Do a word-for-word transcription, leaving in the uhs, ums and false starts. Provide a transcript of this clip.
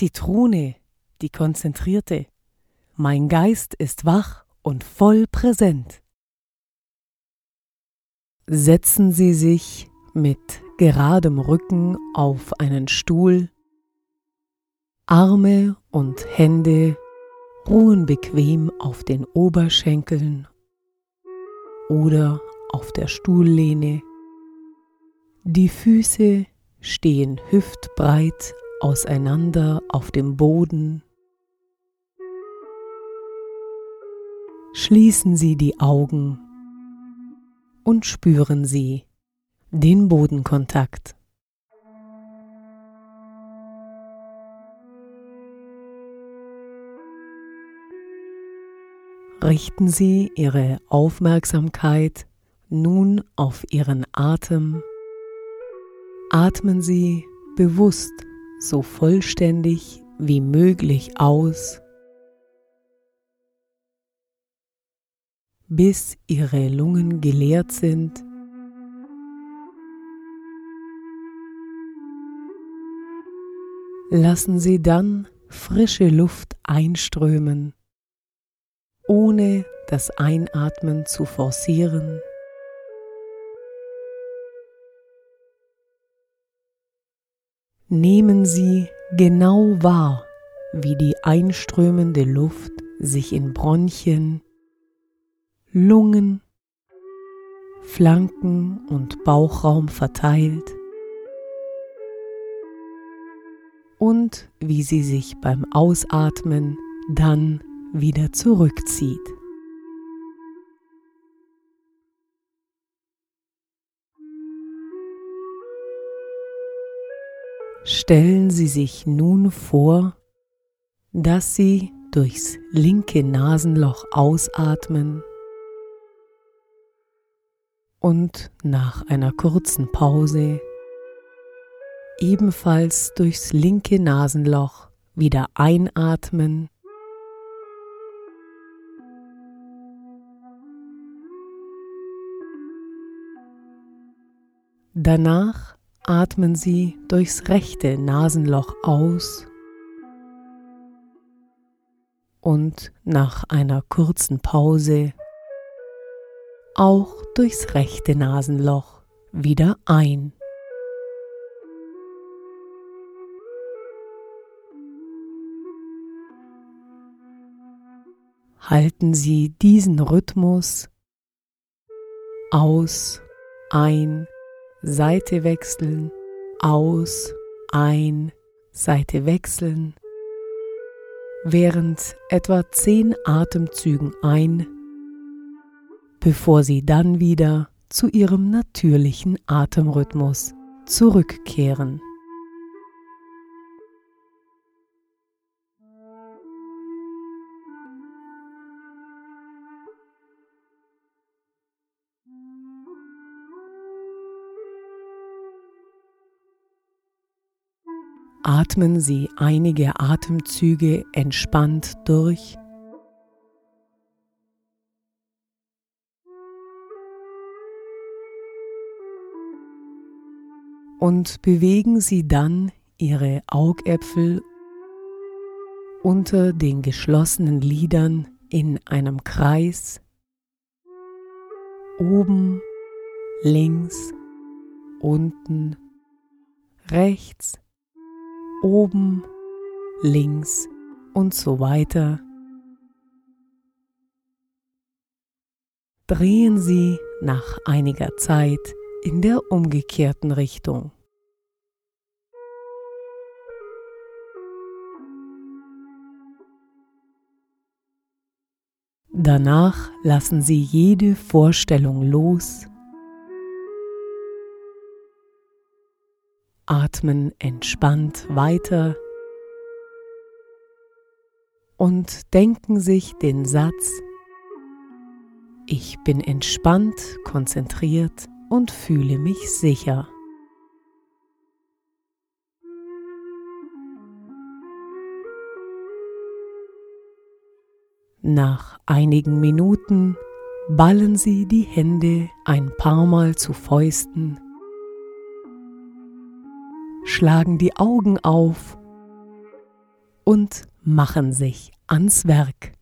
Zitrone, die konzentrierte. Mein Geist ist wach und voll präsent. Setzen Sie sich mit geradem Rücken auf einen Stuhl. Arme und Hände ruhen bequem auf den Oberschenkeln oder auf der Stuhllehne. Die Füße stehen hüftbreit auseinander auf dem Boden. Schließen Sie die Augen und spüren Sie den Bodenkontakt. Richten Sie Ihre Aufmerksamkeit nun auf Ihren Atem. Atmen Sie bewusst so vollständig wie möglich aus, bis Ihre Lungen geleert sind. Lassen Sie dann frische Luft einströmen, ohne das Einatmen zu forcieren. Nehmen Sie genau wahr, wie die einströmende Luft sich in Bronchien, Lungen, Flanken und Bauchraum verteilt und wie sie sich beim Ausatmen dann wieder zurückzieht. Stellen Sie sich nun vor, dass Sie durchs linke Nasenloch ausatmen und nach einer kurzen Pause ebenfalls durchs linke Nasenloch wieder einatmen Danach atmen Sie durchs rechte Nasenloch aus und nach einer kurzen Pause auch durchs rechte Nasenloch wieder ein. Halten Sie diesen Rhythmus aus, ein, Seite wechseln, aus, ein, Seite wechseln, während etwa zehn Atemzügen ein, bevor Sie dann wieder zu Ihrem natürlichen Atemrhythmus zurückkehren. Atmen Sie einige Atemzüge entspannt durch. Und bewegen Sie dann Ihre Augäpfel unter den geschlossenen Lidern in einem Kreis, oben, links, unten, rechts, oben, links und so weiter. Drehen Sie nach einiger Zeit in der umgekehrten Richtung. Danach lassen Sie jede Vorstellung los. Atmen entspannt weiter und denken sich den Satz: Ich bin entspannt, konzentriert und fühle mich sicher. Nach einigen Minuten ballen Sie die Hände ein paar Mal zu Fäusten, schlagen die Augen auf und machen sich ans Werk.